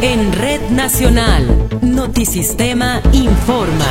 En Red Nacional, Notisistema informa.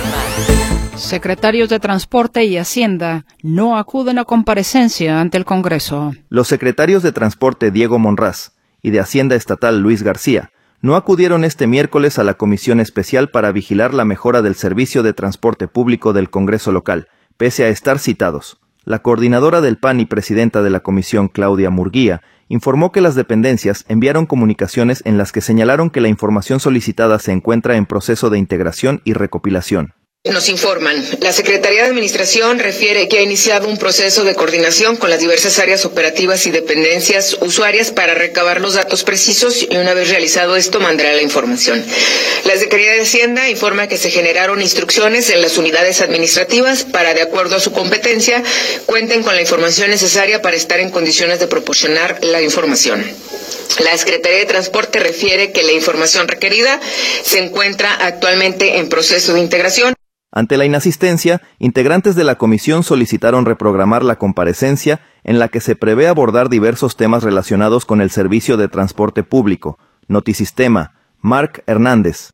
Secretarios de Transporte y Hacienda no acuden a comparecencia ante el Congreso. Los secretarios de Transporte Diego Monraz y de Hacienda Estatal Luis García no acudieron este miércoles a la Comisión Especial para vigilar la mejora del servicio de transporte público del Congreso local, pese a estar citados. La coordinadora del PAN y presidenta de la comisión, Claudia Murguía, informó que las dependencias enviaron comunicaciones en las que señalaron que la información solicitada se encuentra en proceso de integración y recopilación. Nos informan, la Secretaría de Administración refiere que ha iniciado un proceso de coordinación con las diversas áreas operativas y dependencias usuarias para recabar los datos precisos y una vez realizado esto mandará la información. La Secretaría de Hacienda informa que se generaron instrucciones en las unidades administrativas para, de acuerdo a su competencia, cuenten con la información necesaria para estar en condiciones de proporcionar la información. La Secretaría de Transporte refiere que la información requerida se encuentra actualmente en proceso de integración. Ante la inasistencia, integrantes de la comisión solicitaron reprogramar la comparecencia en la que se prevé abordar diversos temas relacionados con el servicio de transporte público. Notisistema, Marc Hernández.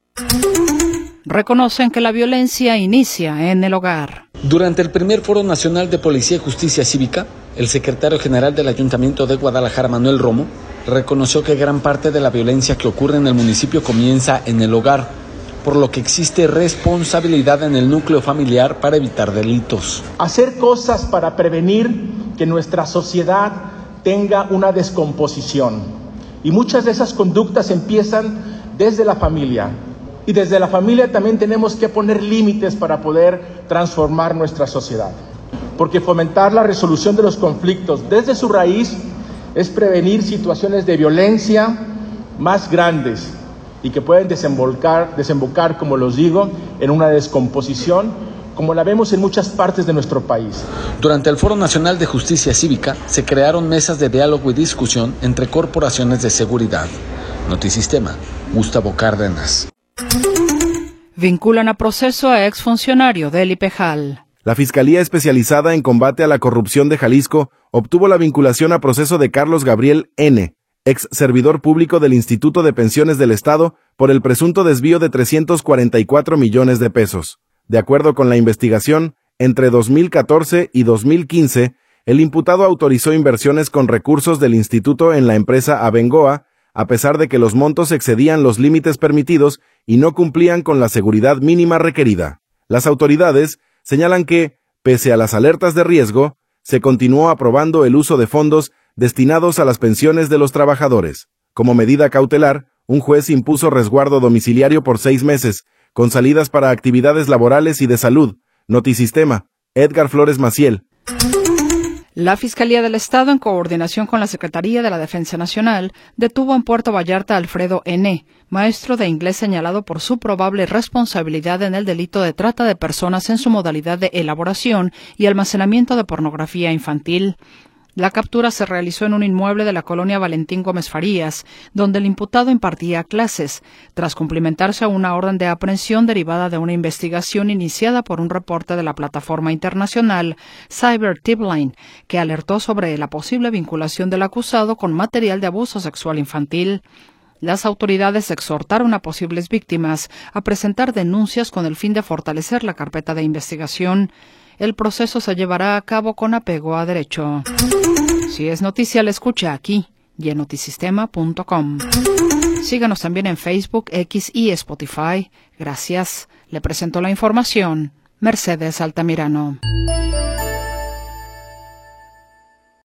Reconocen que la violencia inicia en el hogar. Durante el primer Foro Nacional de Policía y Justicia Cívica, el secretario general del Ayuntamiento de Guadalajara, Manuel Romo, reconoció que gran parte de la violencia que ocurre en el municipio comienza en el hogar, por lo que existe responsabilidad en el núcleo familiar para evitar delitos. Hacer cosas para prevenir que nuestra sociedad tenga una descomposición. Y muchas de esas conductas empiezan desde la familia. Y desde la familia también tenemos que poner límites para poder transformar nuestra sociedad. Porque fomentar la resolución de los conflictos desde su raíz es prevenir situaciones de violencia más grandes y que pueden desembocar, como los digo, en una descomposición, como la vemos en muchas partes de nuestro país. Durante el Foro Nacional de Justicia Cívica se crearon mesas de diálogo y discusión entre corporaciones de seguridad. Notisistema, Gustavo Cárdenas. Vinculan a proceso a exfuncionario del IPEJAL. La Fiscalía Especializada en Combate a la Corrupción de Jalisco obtuvo la vinculación a proceso de Carlos Gabriel N., ex servidor público del Instituto de Pensiones del Estado, por el presunto desvío de 344 millones de pesos. De acuerdo con la investigación, entre 2014 y 2015, el imputado autorizó inversiones con recursos del instituto en la empresa Abengoa, a pesar de que los montos excedían los límites permitidos y no cumplían con la seguridad mínima requerida. Las autoridades señalan que, pese a las alertas de riesgo, se continuó aprobando el uso de fondos destinados a las pensiones de los trabajadores. Como medida cautelar, un juez impuso resguardo domiciliario por 6 meses, con salidas para actividades laborales y de salud. Notisistema, Edgar Flores Maciel. La Fiscalía del Estado, en coordinación con la Secretaría de la Defensa Nacional, detuvo en Puerto Vallarta a Alfredo N., maestro de inglés señalado por su probable responsabilidad en el delito de trata de personas en su modalidad de elaboración y almacenamiento de pornografía infantil. La captura se realizó en un inmueble de la colonia Valentín Gómez Farías, donde el imputado impartía clases, tras cumplimentarse una orden de aprehensión derivada de una investigación iniciada por un reporte de la plataforma internacional Cyber Tipline, que alertó sobre la posible vinculación del acusado con material de abuso sexual infantil. Las autoridades exhortaron a posibles víctimas a presentar denuncias con el fin de fortalecer la carpeta de investigación. El proceso se llevará a cabo con apego a derecho. Si es noticia, la escucha aquí y en notisistema.com. Síganos también en Facebook, X y Spotify. Gracias. Le presento la información, Mercedes Altamirano.